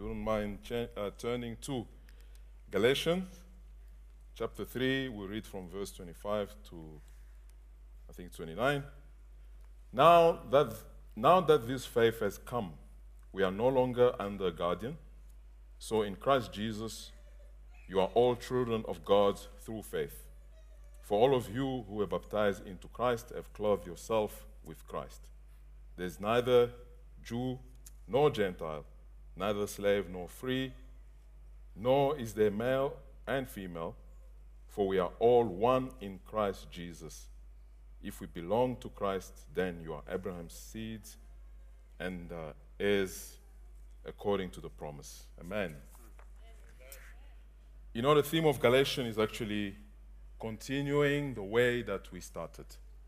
you wouldn't mind turning to Galatians chapter 3, we read from verse 25 to, I think, 29. Now that this faith has come, we are no longer under a guardian. So in Christ Jesus, you are all children of God through faith. For all of you who were baptized into Christ have clothed yourself with Christ. There's neither Jew nor Gentile, neither slave nor free, nor is there male and female, for we are all one in Christ Jesus. If we belong to Christ, then you are Abraham's seed and heirs according to the promise. Amen. You know, the theme of Galatians is actually continuing the way that we started.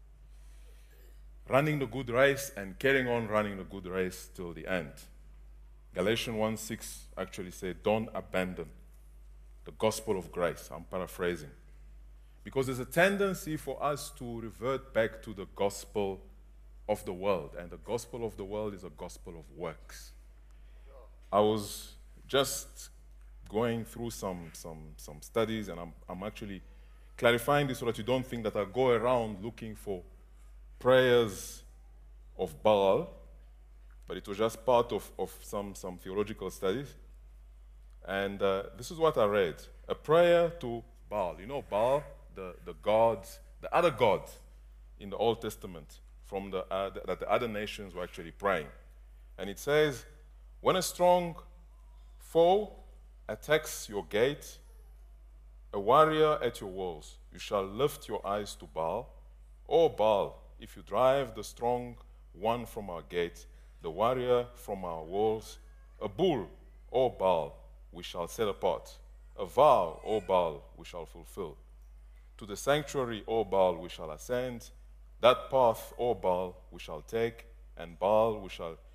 Running the good race and carrying on running the good race till the end. Galatians 1:6 actually says, don't abandon the gospel of grace. I'm paraphrasing. Because there's a tendency for us to revert back to the gospel of the world. And the gospel of the world is a gospel of works. I was just going through some studies, and I'm actually clarifying this so that you don't think that I go around looking for prayers of Baal, but it was just part of some theological studies. And this is what I read. A prayer to Baal. You know Baal, the gods, the other gods in the Old Testament from that the other nations were actually praying. And it says, when a strong foe attacks your gate, a warrior at your walls, you shall lift your eyes to Baal. O Baal, if you drive the strong one from our gate, the warrior from our walls, a bull, O Baal, we shall set apart. A vow, O Baal, we shall fulfill. To the sanctuary, O Baal, we shall ascend. That path, O Baal, we shall take, and Baal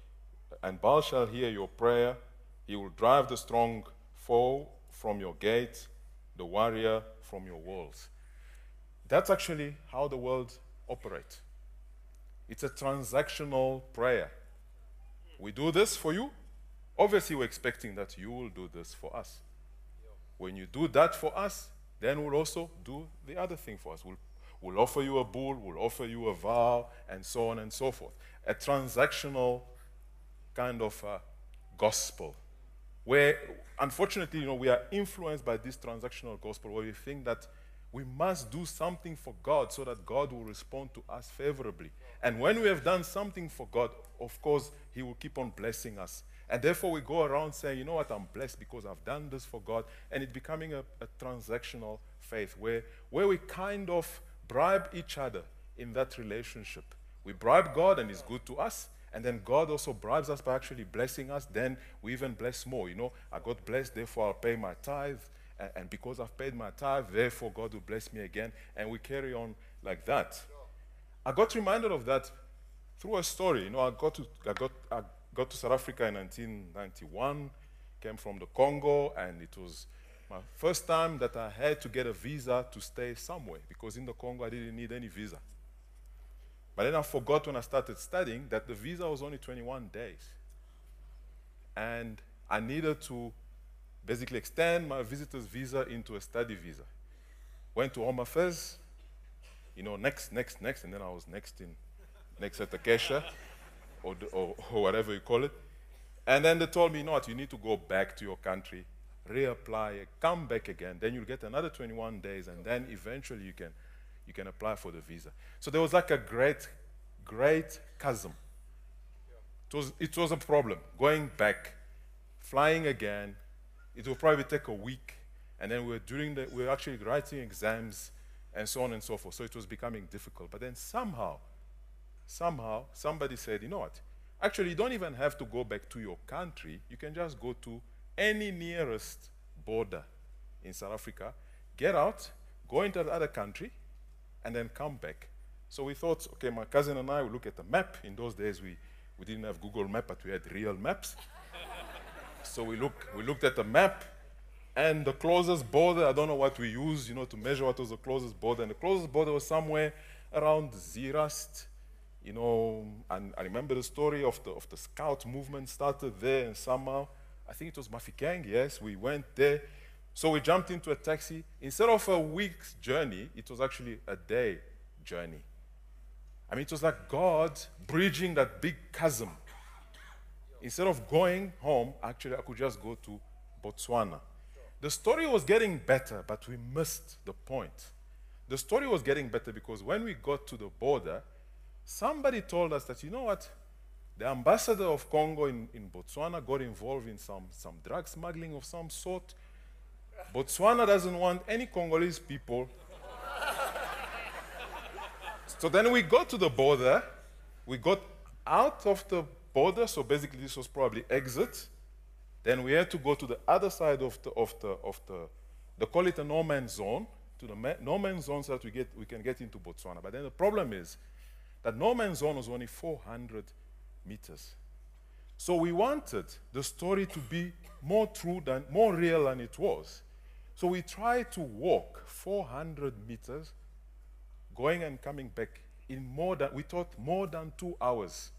shall hear your prayer. He will drive the strong foe from your gate, the warrior from your walls. That's actually how the world operates. It's a transactional prayer. We do this for you. Obviously, we're expecting that you will do this for us. When you do that for us, then we'll also do the other thing for us. We'll offer you a bull, we'll offer you a vow, and so on and so forth. A transactional kind of gospel, where, unfortunately, we are influenced by this transactional gospel, where we think that we must do something for God so that God will respond to us favorably. And when we have done something for God, of course, He will keep on blessing us. And therefore, we go around saying, you know what, I'm blessed because I've done this for God. And it's becoming a transactional faith where we kind of bribe each other in that relationship. We bribe God and He's good to us. And then God also bribes us by actually blessing us. Then we even bless more. I got blessed, therefore I'll pay my tithe. And because I've paid my tithe, therefore God will bless me again. And we carry on like that. I got reminded of that through a story. I got to South Africa in 1991, came from the Congo, and it was my first time that I had to get a visa to stay somewhere, because in the Congo I didn't need any visa. But then I forgot when I started studying that the visa was only 21 days. And I needed to basically extend my visitor's visa into a study visa. Went to Home Affairs, next, and then I was next at Acacia, or whatever you call it. And then they told me, you need to go back to your country, reapply, come back again, then you'll get another 21 days, and then eventually you can apply for the visa. So there was like a great chasm. It was a problem. Going back, flying again, it will probably take a week, and then we were actually writing exams and so on and so forth. So it was becoming difficult. But then somehow, somebody said, you know what? Actually, you don't even have to go back to your country. You can just go to any nearest border in South Africa, get out, go into the other country, and then come back. So we thought, okay, my cousin and I will look at the map. In those days, we didn't have Google Maps, but we had real maps. So we looked at the map, and the closest border, I don't know what we used, to measure what was the closest border. And the closest border was somewhere around Zeerust, and I remember the story of the scout movement started there, and somehow I think it was Mafikeng, yes, we went there. So we jumped into a taxi. Instead of a week's journey, it was actually a day journey. I mean, it was like God bridging that big chasm. Instead of going home, actually, I could just go to Botswana. The story was getting better, but we missed the point. The story was getting better because when we got to the border, somebody told us that, you know what, the ambassador of Congo in Botswana got involved in some drug smuggling of some sort. Botswana doesn't want any Congolese people. So then we got to the border. We got out of the border, so basically this was probably exit. Then we had to go to the other side of they call it a no man's zone, to the no man's zone so that we can get into Botswana. But then the problem is that no man's zone was only 400 meters. So we wanted the story to be more real than it was. So we tried to walk 400 meters, going and coming back in we thought more than 2 hours.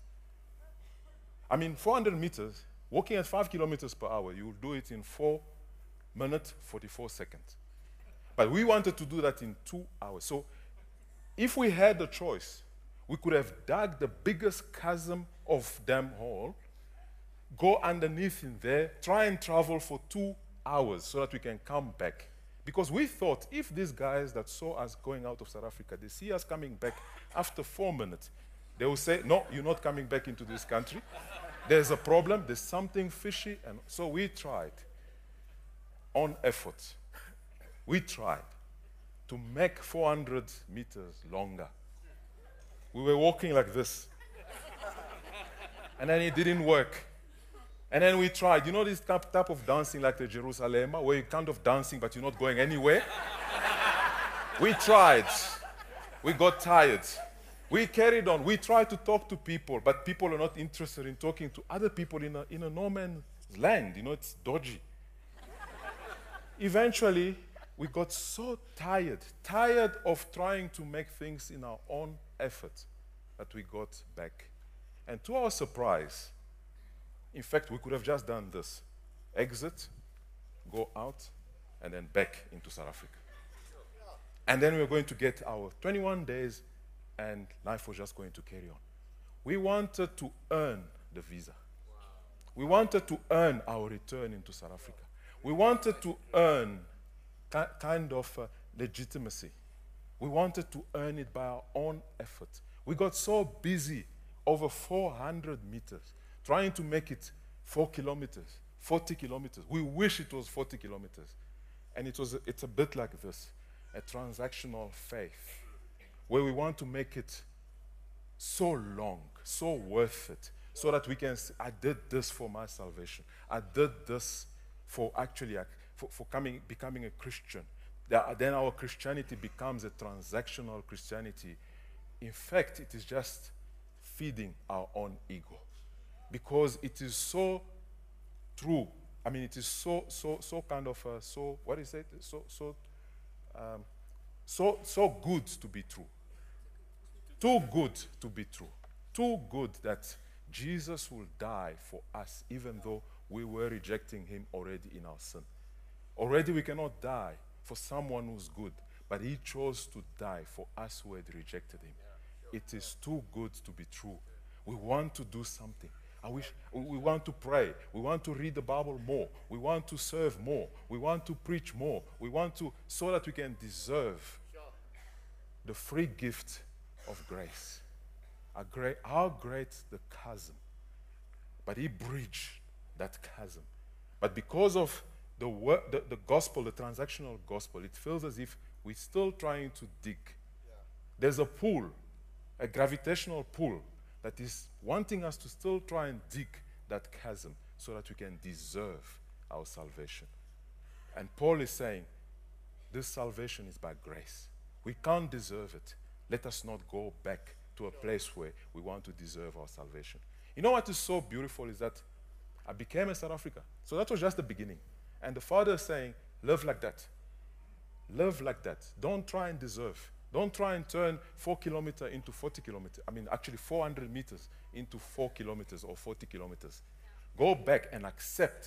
I mean, 400 meters, walking at 5 kilometers per hour, you will do it in 4 minutes, 44 seconds. But we wanted to do that in 2 hours. So if we had the choice, we could have dug the biggest chasm of them all, go underneath in there, try and travel for 2 hours so that we can come back. Because we thought if these guys that saw us going out of South Africa, they see us coming back after 4 minutes, they will say, no, you're not coming back into this country. There's a problem, there's something fishy. And so we tried, on effort, we tried to make 400 meters longer. We were walking like this. And then it didn't work. And then we tried, you know this type of dancing like the Jerusalem, where you're kind of dancing but you're not going anywhere? We tried. We got tired. We carried on. We tried to talk to people, but people are not interested in talking to other people in a no man's land. You know, it's dodgy. Eventually, we got so tired of trying to make things in our own effort, that we got back. And to our surprise, in fact, we could have just done this. Exit, go out, and then back into South Africa. And then we were going to get our 21 days, and life was just going to carry on. We wanted to earn the visa. We wanted to earn our return into South Africa. We wanted to earn kind of legitimacy. We wanted to earn it by our own effort. We got so busy over 400 meters, trying to make it 4 kilometers, 40 kilometers. We wish it was 40 kilometers. And it's a bit like this, a transactional faith, where we want to make it so long, so worth it, so that we can say, I did this for my salvation. I did this for becoming a Christian. Then our Christianity becomes a transactional Christianity. In fact, it is just feeding our own ego. Because it is so true. I mean, it is so kind of, what is it? So good to be true. Too good to be true. Too good that Jesus will die for us, even though we were rejecting him already in our sin. Already we cannot die for someone who's good, but he chose to die for us who had rejected him. It is too good to be true. We want to do something. We want to pray. We want to read the Bible more. We want to serve more. We want to preach more. We want to, so that we can deserve the free gift of grace. How great the chasm. But he bridged that chasm. But because of the gospel, the transactional gospel, it feels as if we're still trying to dig. There's a pull, a gravitational pull, that is wanting us to still try and dig that chasm so that we can deserve our salvation. And Paul is saying, this salvation is by grace. We can't deserve it. Let us not go back to a place where we want to deserve our salvation. You know what is so beautiful is that I became a South African. So that was just the beginning. And the Father is saying, live like that. Live like that. Don't try and deserve. Don't try and turn 4 kilometers into 40 kilometers. I mean, actually 400 meters into 4 kilometers or 40 kilometers. Go back and accept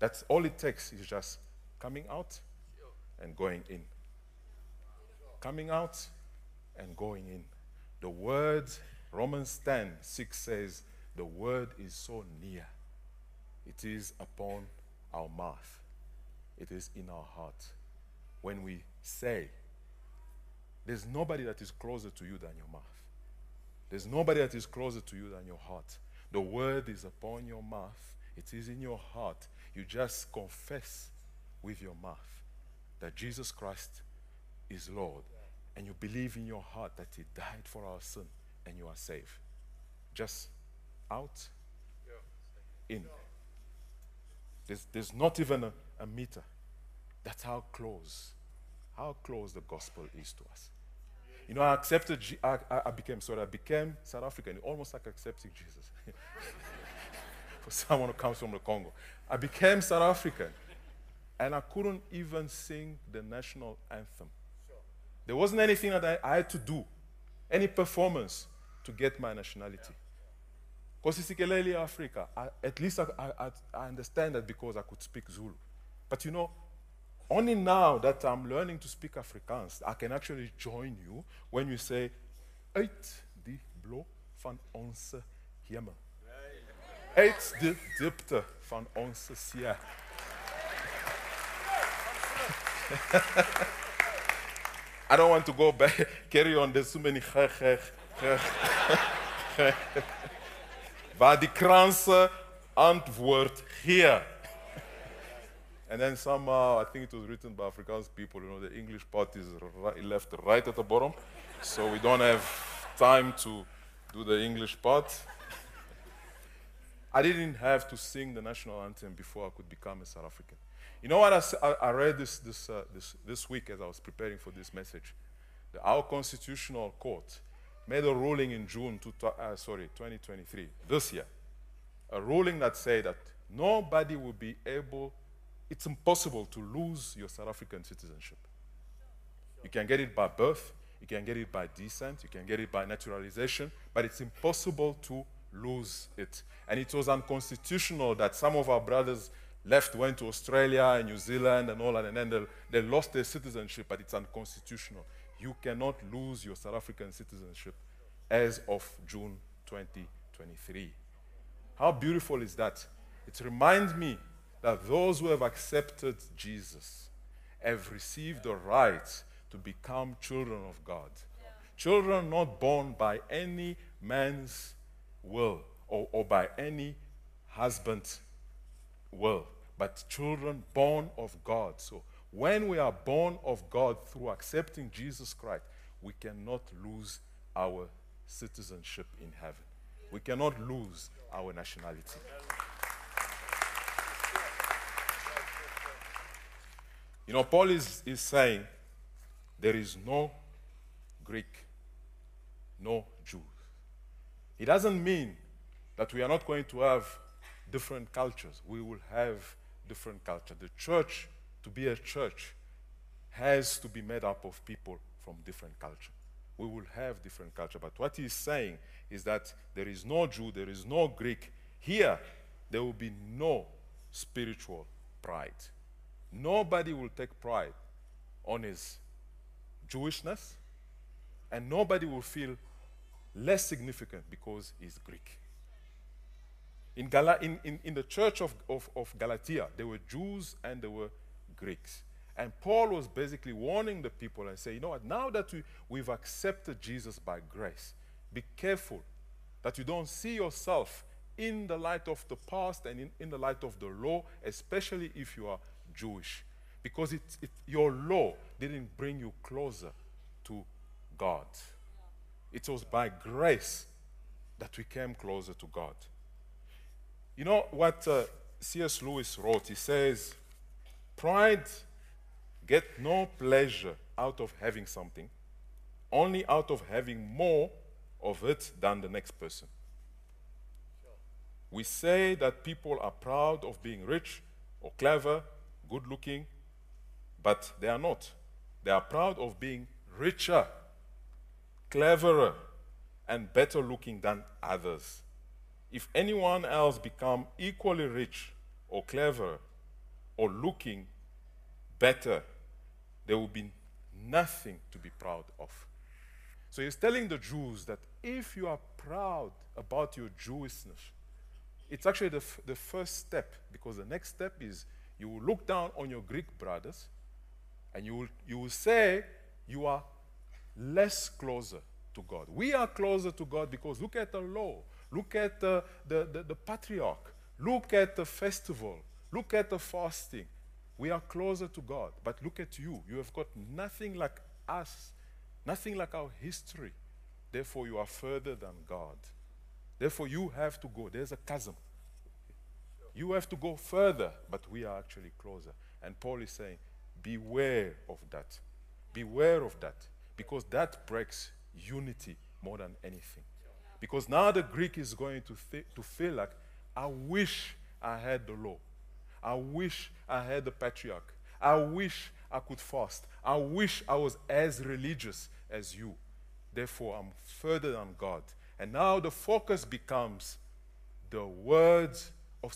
That's all it takes is just coming out and going in. Coming out and going in. The word, Romans 10:6 says, the word is so near. It is upon our mouth. It is in our heart. When we say, there's nobody that is closer to you than your mouth. There's nobody that is closer to you than your heart. The word is upon your mouth. It is in your heart. You just confess with your mouth that Jesus Christ is Lord. And you believe in your heart that He died for our sin and you are saved. Just out, in. There's not even a meter. That's how close the gospel is to us. You know, I became South African, almost like accepting Jesus. For someone who comes from the Congo. I became South African, and I couldn't even sing the national anthem. There wasn't anything that I had to do, any performance to get my nationality. Because it's Africa. At least I understand that because I could speak Zulu. But you know, only now that I'm learning to speak Afrikaans, I can actually join you when you say, uit die blok van onze hemel. Uit de diepte van onze see. I don't want to go back, carry on, there's so many waar die kranse antwoord gee. And then somehow, I think it was written by Afrikaans people, you know, the English part is left right at the bottom, so we don't have time to do the English part. I didn't have to sing the national anthem before I could become a South African. You know what I read this week as I was preparing for this message? Our Constitutional Court made a ruling in June 2023, this year. A ruling that said that nobody will be able, it's impossible to lose your South African citizenship. You can get it by birth, you can get it by descent, you can get it by naturalization, but it's impossible to lose it. And it was unconstitutional that some of our brothers went to Australia and New Zealand and all that, and then they lost their citizenship, but it's unconstitutional. You cannot lose your South African citizenship as of June 2023. How beautiful is that? It reminds me that those who have accepted Jesus have received the right to become children of God. Yeah. Children not born by any man's will or by any husband's will, but children born of God. So when we are born of God through accepting Jesus Christ, we cannot lose our citizenship in heaven. We cannot lose our nationality. You know, Paul is saying there is no Greek, no Jew. It doesn't mean that we are not going to have different cultures. We will have different culture. The church, to be a church, has to be made up of people from different culture. We will have different culture. But what he's saying is that there is no Jew, there is no Greek. Here, there will be no spiritual pride. Nobody will take pride on his Jewishness, and nobody will feel less significant because he's Greek. In the church of Galatia, there were Jews and there were Greeks. And Paul was basically warning the people and saying, you know what, now that we've accepted Jesus by grace, be careful that you don't see yourself in the light of the past and in the light of the law, especially if you are Jewish. Because your law didn't bring you closer to God. It was by grace that we came closer to God. You know what C.S. Lewis wrote? He says, pride get no pleasure out of having something, only out of having more of it than the next person. We say that people are proud of being rich or clever, good-looking, but they are not. They are proud of being richer, cleverer, and better-looking than others. If anyone else become equally rich or clever, or looking better, there will be nothing to be proud of. So he's telling the Jews that if you are proud about your Jewishness, it's actually the first step, because the next step is you will look down on your Greek brothers and you will say you are less closer to God. We are closer to God because look at the law, look at the patriarch, look at the festival, look at the fasting. We are closer to God. But look at you. You have got nothing like us, nothing like our history. Therefore, you are further than God. Therefore, you have to go. There's a chasm. You have to go further, but we are actually closer. And Paul is saying, beware of that. Beware of that. Because that breaks unity more than anything. Because now the Greek is going to feel like, I wish I had the law. I wish I had the patriarch. I wish I could fast. I wish I was as religious as you. Therefore, I'm further than God. And now the focus becomes the works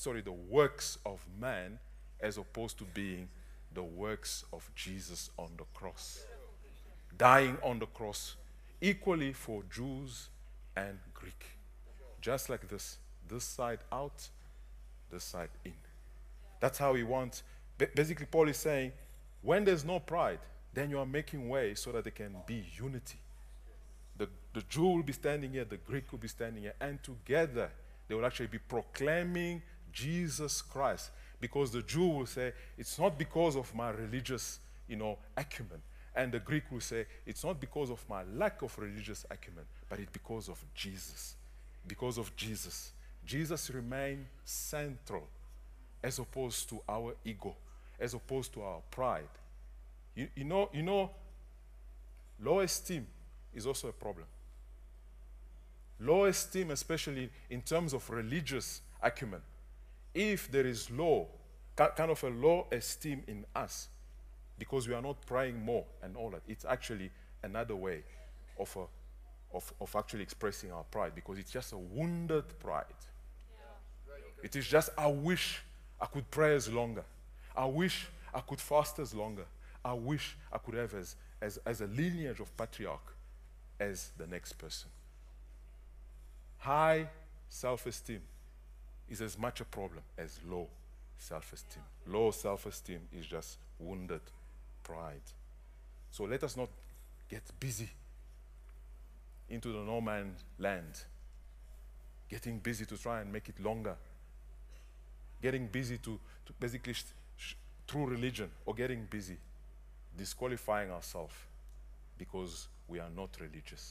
of man, as opposed to being the works of Jesus on the cross. Dying on the cross, equally for Jews and Greek. Just like this side out, this side in. That's how he wants. Basically, Paul is saying, when there's no pride, then you are making way so that there can be unity. The Jew will be standing here, the Greek will be standing here, and together they will actually be proclaiming Jesus Christ. Because the Jew will say, it's not because of my religious, acumen. And the Greek will say, it's not because of my lack of religious acumen, but it's because of Jesus. Because of Jesus. Jesus remained central, as opposed to our ego, as opposed to our pride. You know, low esteem is also a problem. Low esteem, especially in terms of religious acumen. If there is kind of a low esteem in us, because we are not praying more and all that, it's actually another way of actually expressing our pride, because it's just a wounded pride. Yeah. It is just, I wish I could pray as longer. I wish I could fast as longer. I wish I could have as a lineage of patriarch as the next person. High self-esteem is as much a problem as low self-esteem. Low self-esteem is just wounded pride. So let us not get busy into the no man's land, getting busy to try and make it longer, getting busy to basically through religion, or getting busy disqualifying ourselves because we are not religious.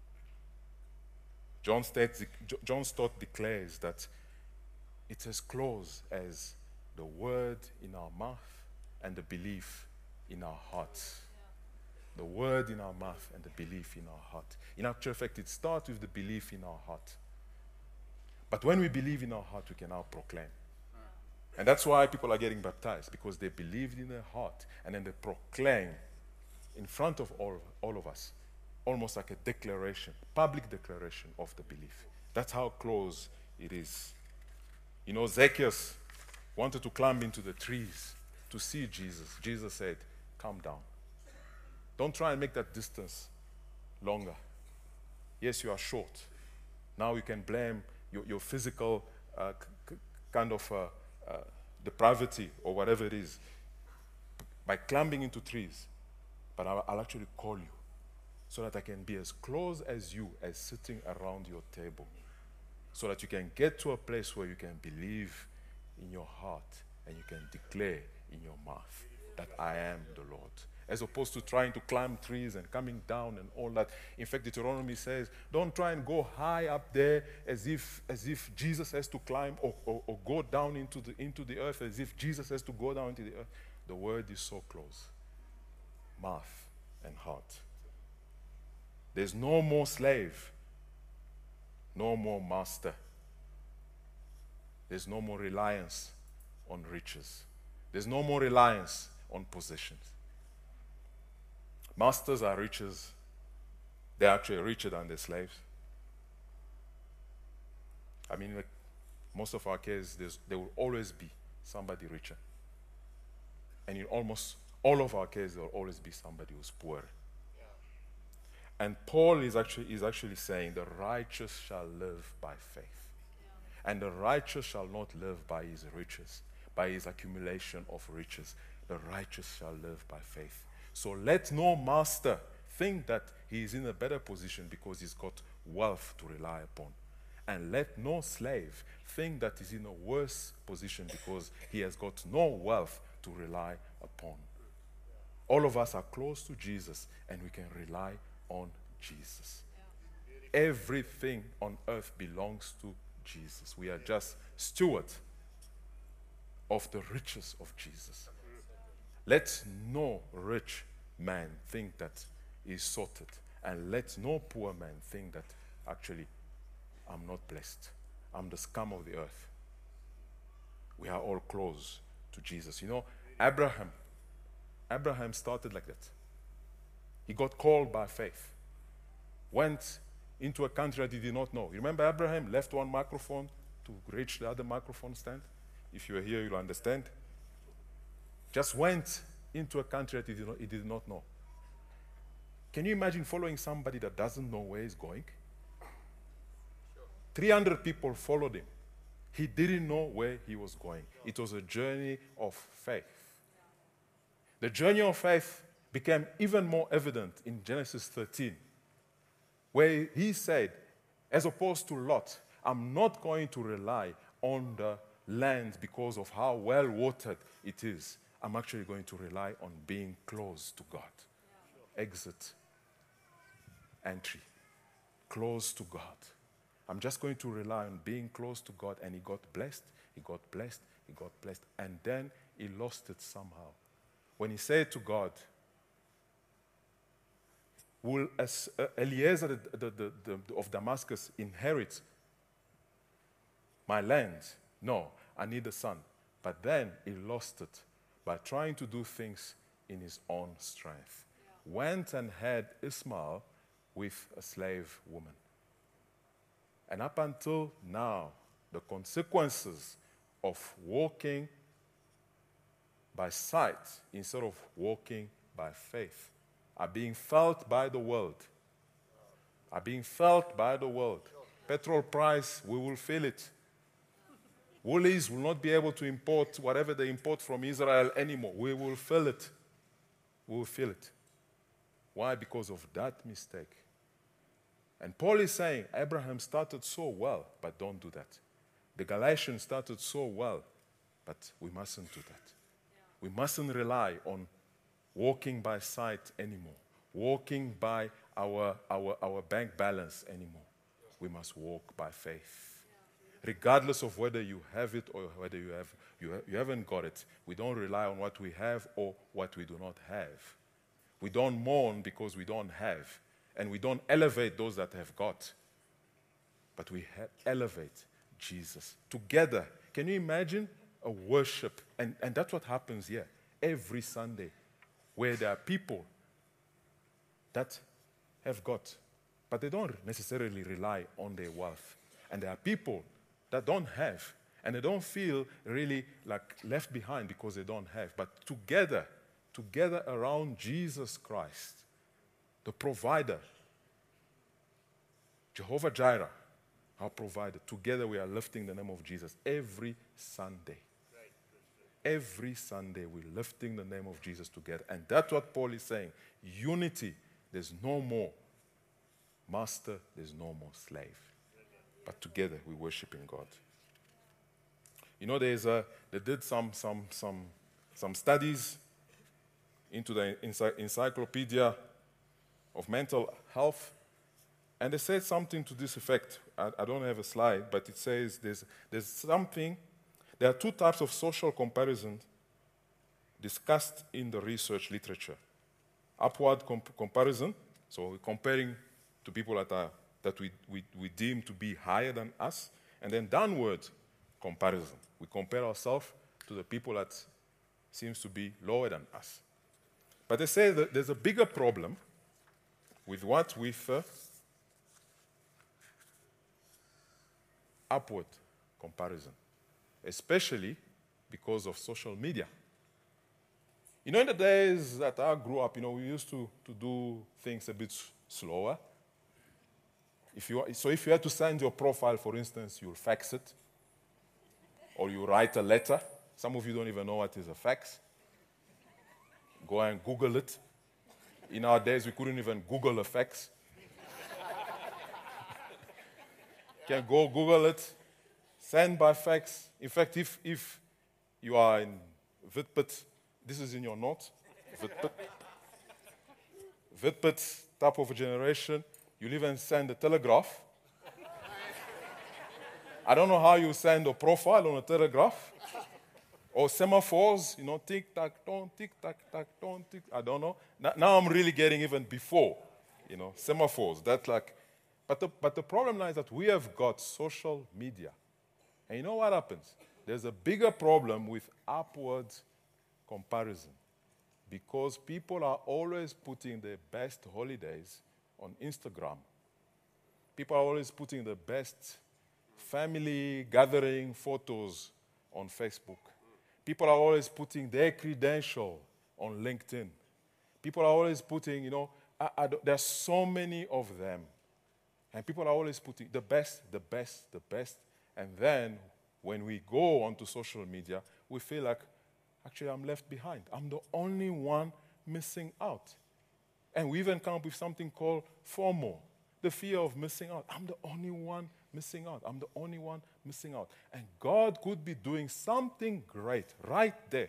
John Stott declares that it's as close as the word in our mouth and the belief in our hearts. Yeah. The word in our mouth and the belief in our heart. In actual fact, it starts with the belief in our heart. But when we believe in our heart, we can now proclaim. And that's why people are getting baptized, because they believed in their heart and then they proclaim in front of all of us, almost like a declaration, public declaration of the belief. That's how close it is. Zacchaeus wanted to climb into the trees to see Jesus. Jesus said, "Come down. Don't try and make that distance longer. Yes, you are short. Now you can blame your physical kind of depravity or whatever it is by climbing into trees. But I'll actually call you so that I can be as close as you as sitting around your table, so that you can get to a place where you can believe in your heart and you can declare in your mouth that I am the Lord. As opposed to trying to climb trees and coming down and all that. In fact, Deuteronomy says, don't try and go high up there as if Jesus has to climb, or go down into the earth as if Jesus has to go down into the earth. The word is so close. Mouth and heart. There's no more slave, no more master. There's no more reliance on riches. There's no more reliance on possessions. Masters are riches. They're actually richer than their slaves. I mean, like most of our cases, there will always be somebody richer. And in almost all of our cases, there will always be somebody who's poor. And Paul is actually saying the righteous shall live by faith. And the righteous shall not live by his riches, by his accumulation of riches. The righteous shall live by faith. So let no master think that he is in a better position because he's got wealth to rely upon. And let no slave think that he's in a worse position because he has got no wealth to rely upon. All of us are close to Jesus and we can rely on Jesus. Everything on earth belongs to Jesus. We are just stewards of the riches of Jesus. Let no rich man think that he's sorted, and let no poor man think that actually I'm not blessed. I'm the scum of the earth. We are all close to Jesus. You know, Abraham started like that. He got called by faith. Went into a country that he did not know. You remember Abraham left one microphone to reach the other microphone stand? If you are here, you'll understand. Just went into a country that he did not know. Can you imagine following somebody that doesn't know where he's going? 300 people followed him. He didn't know where he was going. It was a journey of faith. The journey of faith became even more evident in Genesis 13, where he said, as opposed to Lot, I'm not going to rely on the land because of how well watered it is. I'm actually going to rely on being close to God. Exit, entry, close to God. I'm just going to rely on being close to God. And he got blessed, he got blessed, he got blessed. And then he lost it somehow. When he said to God, will Eliezer of Damascus inherit my land? No, I need a son. But then he lost it by trying to do things in his own strength. Went and had Ishmael with a slave woman. And up until now, the consequences of walking by sight instead of walking by faith are being felt by the world. Are being felt by the world. Petrol price, we will feel it. Woolies will not be able to import whatever they import from Israel anymore. We will feel it. We will feel it. Why? Because of that mistake. And Paul is saying, Abraham started so well, but don't do that. The Galatians started so well, but we mustn't do that. We mustn't rely on walking by sight anymore, walking by our bank balance anymore. We must walk by faith. Regardless of whether you have it or whether you haven't got it, we don't rely on what we have or what we do not have. We don't mourn because we don't have. And we don't elevate those that have got. But we elevate Jesus. Together, can you imagine a worship? And that's what happens here every Sunday, where there are people that have got, but they don't necessarily rely on their wealth. And there are people that don't have, and they don't feel really like left behind because they don't have. But together around Jesus Christ, the provider, Jehovah Jireh, our provider. Together we are lifting the name of Jesus every Sunday. Every Sunday we're lifting the name of Jesus together. And that's what Paul is saying. Unity. There's no more master, there's no more slave. But together we're worshiping God. You know, they did some studies into the Encyclopedia of Mental Health, and they said something to this effect. I don't have a slide, but it says there's something. There are two types of social comparison discussed in the research literature. Upward comparison, so we're comparing to people that we deem to be higher than us, and then downward comparison. We compare ourselves to the people that seems to be lower than us. But they say that there's a bigger problem with upward comparison, especially because of social media. You know, in the days that I grew up, we used to do things a bit slower. If you had to send your profile, for instance, you'll fax it, or you write a letter. Some of you don't even know what is a fax. Go and Google it. In our days, we couldn't even Google a fax. You can go Google it, send by fax. In fact, if you are in Witbit, this is in your notes, Witbit type of a generation, you'll even send a telegraph. I don't know how you send a profile on a telegraph. Or semaphores, tick-tack, don't, tick-tack, tack, don't, tick. I don't know. Now I'm really getting even before, semaphores. That's like, but the problem now is that we have got social media. And you know what happens? There's a bigger problem with upward comparison. Because people are always putting their best holidays on Instagram. People are always putting the best family gathering photos on Facebook. People are always putting their credential on LinkedIn. People are always putting, there's so many of them. And people are always putting the best, the best, the best. And then when we go onto social media, we feel like, actually, I'm left behind. I'm the only one missing out. And we even come up with something called FOMO, the fear of missing out. I'm the only one missing out. I'm the only one missing out. And God could be doing something great right there.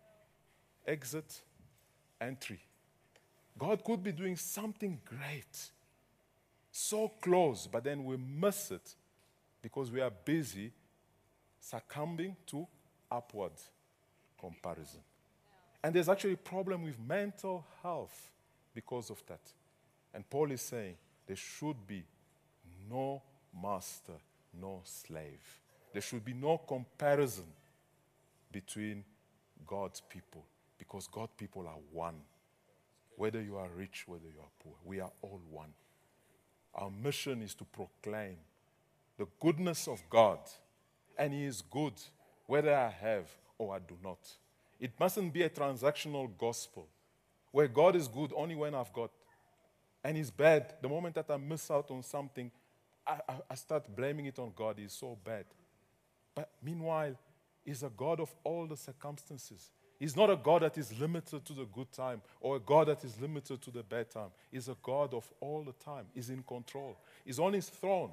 Exit, entry. God could be doing something great. So close, but then we miss it because we are busy succumbing to upward comparison. And there's actually a problem with mental health because of that. And Paul is saying there should be no master, no slave. There should be no comparison between God's people because God's people are one. Whether you are rich, whether you are poor, we are all one. Our mission is to proclaim the goodness of God, and He is good whether I have or I do not. It mustn't be a transactional gospel where God is good only when I've got, and He's bad. The moment that I miss out on something, I start blaming it on God. He's so bad. But meanwhile, He's a God of all the circumstances. He's not a God that is limited to the good time or a God that is limited to the bad time. He's a God of all the time. He's in control. He's on His throne.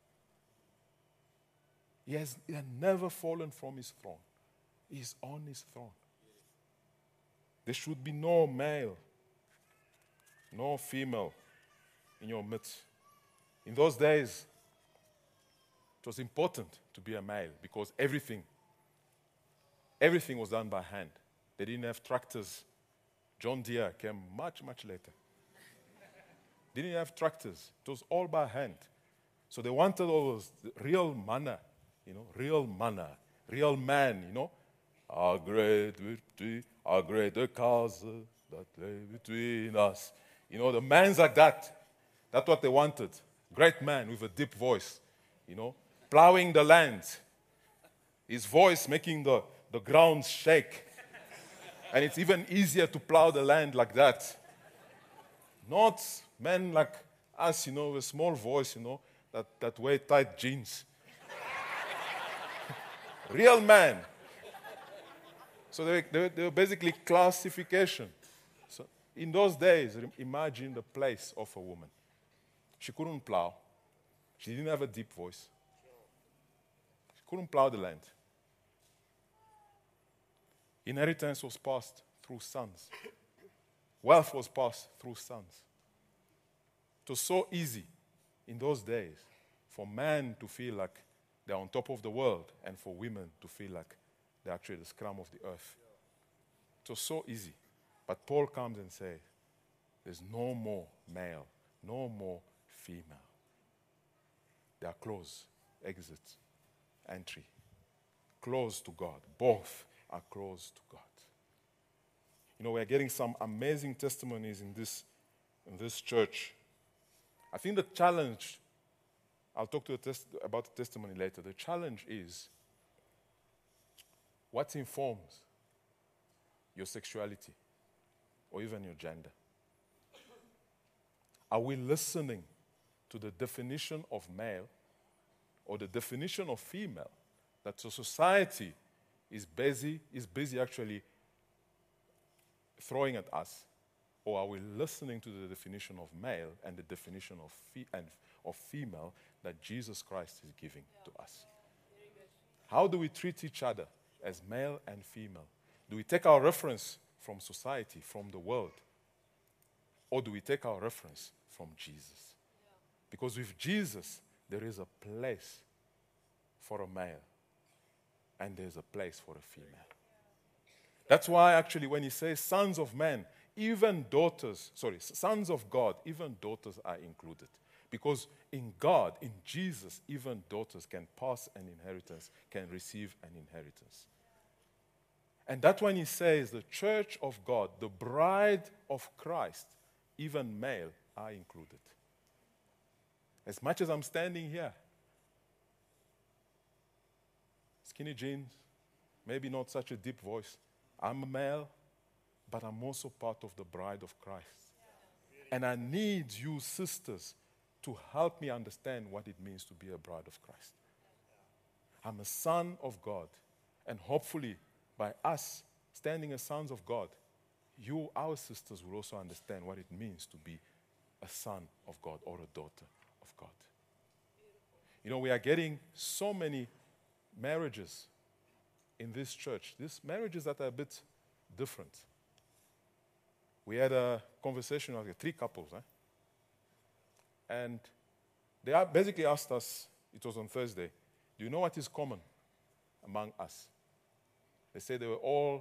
He has never fallen from His throne. He's on His throne. There should be no male, no female in your midst. In those days, it was important to be a male because everything was done by hand. They didn't have tractors. John Deere came much, much later. They didn't have tractors. It was all by hand. So they wanted all those real manna, real man, How great the chasm that lay between us. The man's like that. That's what they wanted. Great man with a deep voice, plowing the land. His voice making the ground shake. And it's even easier to plow the land like that. Not men like us, with a small voice, that wear tight jeans. Real man. So they were basically classification. So in those days, imagine the place of a woman. She couldn't plow. She didn't have a deep voice. She couldn't plow the land. Inheritance was passed through sons. Wealth was passed through sons. It was so easy in those days for men to feel like they're on top of the world and for women to feel like they're actually the scrum of the earth. It was so easy. But Paul comes and says, there's no more male, no more female. They are close, exit, entry. Close to God. Both are close to God. We're getting some amazing testimonies in this church. I think the challenge, I'll talk about the testimony later. The challenge is what informs your sexuality. or even your gender? Are we listening to the definition of male or the definition of female that the society is busy actually throwing at us? Or are we listening to the definition of male and the definition of female that Jesus Christ is giving to us? How do we treat each other as male and female? Do we take our reference from society, from the world? Or do we take our reference from Jesus? Because with Jesus, there is a place for a male and there's a place for a female. That's why actually when he says sons of men, sons of God, even daughters are included. Because in God, in Jesus, even daughters can pass an inheritance, can receive an inheritance. And that's when he says the church of God, the bride of Christ, even male are included. As much as I'm standing here, skinny jeans, maybe not such a deep voice, I'm a male, but I'm also part of the bride of Christ. And I need you, sisters, to help me understand what it means to be a bride of Christ. I'm a son of God. And hopefully, by us standing as sons of God, you, our sisters, will also understand what it means to be a son of God or a daughter of God. You know, we are getting so many marriages in this church. These marriages that are a bit different. We had a conversation with 3 couples, and they basically asked us, it was on Thursday, do you know what is common among us? They said they were all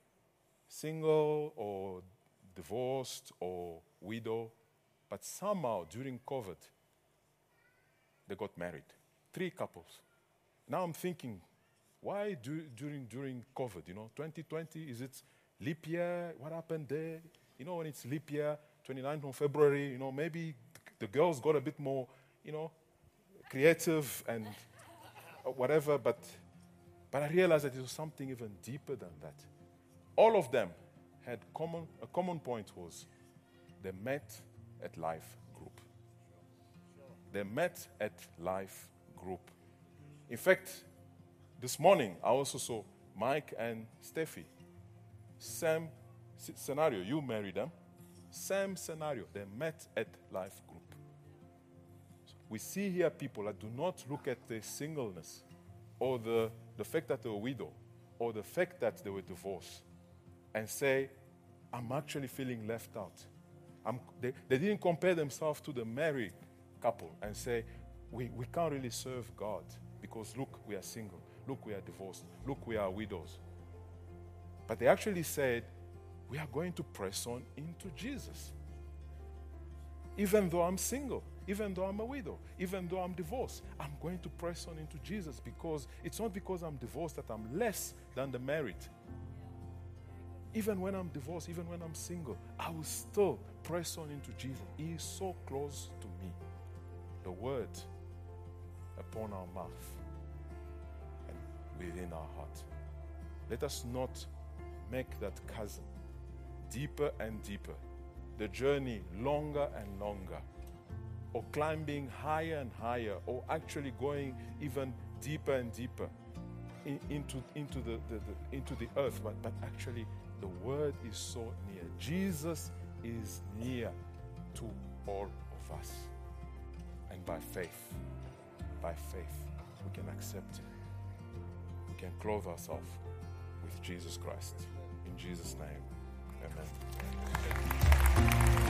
single or divorced or widow, but somehow during COVID, they got married. 3 couples. Now I'm thinking, why during COVID, 2020, is it leap year? What happened there? When it's leap year, 29th of February, maybe the girls got a bit more, creative and whatever, but I realized that it was something even deeper than that. All of them had a common point was they met at life group. They met at life group. In fact, this morning, I also saw Mike and Steffi. Same scenario. You married them. Same scenario. They met at life group. So we see here people that do not look at their singleness or the fact that they were widow or the fact that they were divorced and say, I'm actually feeling left out. They didn't compare themselves to the married couple and say, we can't really serve God because look, we are single. Look, we are divorced. Look, we are widows. But they actually said, we are going to press on into Jesus. Even though I'm single, even though I'm a widow, even though I'm divorced, I'm going to press on into Jesus because it's not because I'm divorced that I'm less than the married. Even when I'm divorced, even when I'm single, I will still press on into Jesus. He is so close to me. The word upon our mouth and within our heart. Let us not make that chasm deeper and deeper, the journey longer and longer, or climbing higher and higher, or actually going even deeper and deeper into the earth. But actually, the word is so near. Jesus is near to all of us. And by faith, we can accept Him. We can clothe ourselves with Jesus Christ. In Jesus' name, amen.